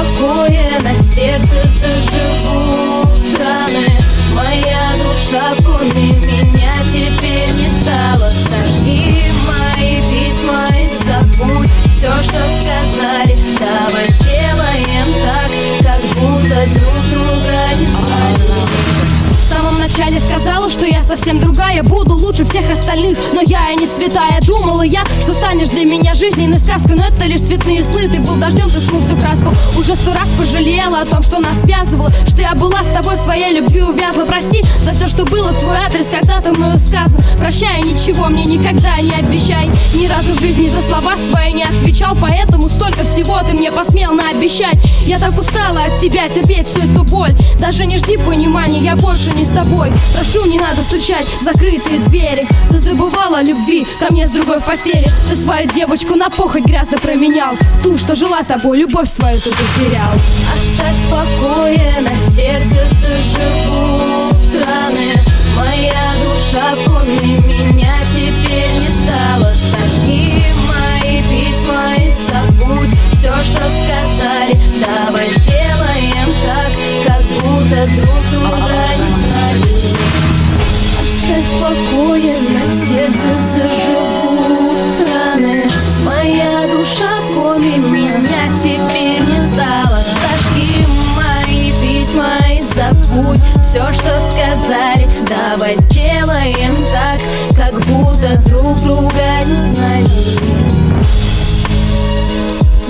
покоя, на сердце заживут раны. Моя душа в коме, меня теперь не стало. Сожги мои письма и забудь все, что сказали. Давай сделаем так, как будто друг друга не знали. В самом начале сказала, что я совсем другая, буду лучше всех остальных, но я и не святая. Думала я, что станешь для меня жизненной сказкой, но это лишь цветные сны. Ты был дождем, ты смыл всю краску. Уже 100 раз пожалела о том, что нас связывало, что я была с тобой в своей любви увязла. Прости за все, что было в твой адрес когда-то мною сказано. Прощай, ничего мне никогда не обещай. Ни разу в жизни за слова свои не отвечал, поэтому столько всего ты мне посмел наобещать. Я так устала от тебя терпеть всю эту боль. Даже не жди понимания, я больше не с тобой. Прошу, не надо стучать в закрытые двери. Ты забывала о любви ко мне с другой в постели. Ты свою девочку на похоть грязно променял. Ту, что жила тобой, любовь свою ты потерял. Оставь в покое, на сердце заживут раны. Моя душа в коме, меня теперь не стало. Сожги мои письма и забудь все, что сказали. Давай сделаем так, как будто друг друга не знали. Оставь в покое, на сердце заживут раны. Моя душа в коме, меня теперь не стало. Сожги мои письма и забудь все, что сказали. Давай сделаем так, как будто друг друга не знали.